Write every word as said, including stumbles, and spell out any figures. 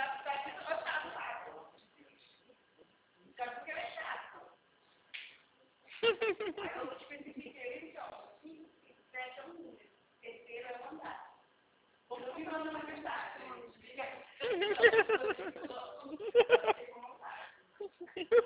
Tá, tá aqui do outro lado. Só porque ele é chato. Aí eu especifiquei, ó, cinco, sete é um número. Terceiro é um andar. Como eu fiz na universidade.